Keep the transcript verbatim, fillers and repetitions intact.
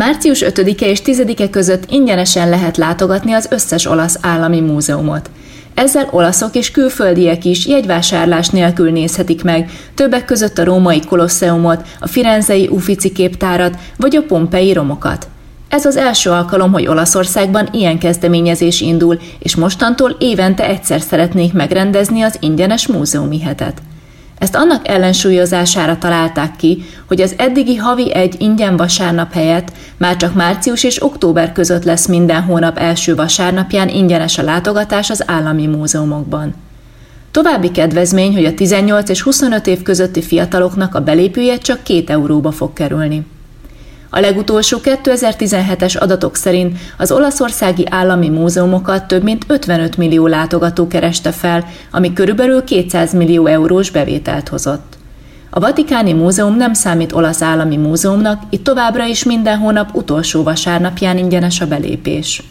Március ötödike és tizedike között ingyenesen lehet látogatni az összes olasz állami múzeumot. Ezzel olaszok és külföldiek is jegyvásárlás nélkül nézhetik meg, többek között a római Kolosseumot, a firenzei Uffizi képtárat vagy a pompei romokat. Ez az első alkalom, hogy Olaszországban ilyen kezdeményezés indul, és mostantól évente egyszer szeretnék megrendezni az ingyenes múzeumi hetet. Ezt annak ellensúlyozására találták ki, hogy az eddigi havi egy ingyen vasárnap helyett már csak március és október között lesz minden hónap első vasárnapján ingyenes a látogatás az állami múzeumokban. További kedvezmény, hogy a tizennyolc és huszonöt év közötti fiataloknak a belépője csak két euróba fog kerülni. A legutolsó kétezer-tizenhetes adatok szerint az olaszországi állami múzeumokat több mint ötvenöt millió látogató kereste fel, ami körülbelül kétszáz millió eurós bevételt hozott. A Vatikáni Múzeum nem számít olasz állami múzeumnak, itt továbbra is minden hónap utolsó vasárnapján ingyenes a belépés.